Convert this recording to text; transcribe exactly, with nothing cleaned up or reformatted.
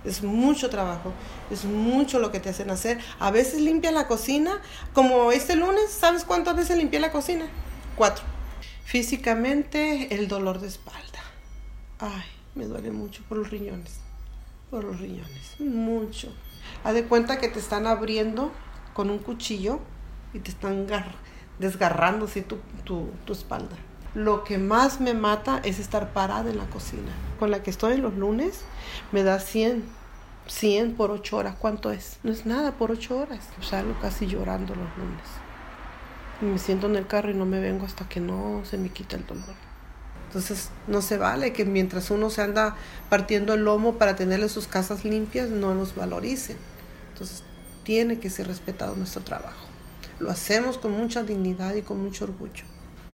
Es mucho trabajo, es mucho lo que te hacen hacer. A veces limpia la cocina, como este lunes, ¿sabes cuántas veces limpié la cocina? Cuatro. Físicamente, el dolor de espalda. Ay, me duele mucho por los riñones, por los riñones, mucho. Haz de cuenta que te están abriendo con un cuchillo y te están gar- desgarrando así tu, tu, tu espalda. Lo que más me mata es estar parada en la cocina. Con la que estoy los lunes me da cien, cien por ocho horas. ¿Cuánto es? No es nada por ocho horas. Salgo casi llorando los lunes. Y me siento en el carro y no me vengo hasta que no se me quita el dolor. Entonces no se vale que mientras uno se anda partiendo el lomo para tenerle sus casas limpias, no nos valoricen. Entonces tiene que ser respetado nuestro trabajo. Lo hacemos con mucha dignidad y con mucho orgullo.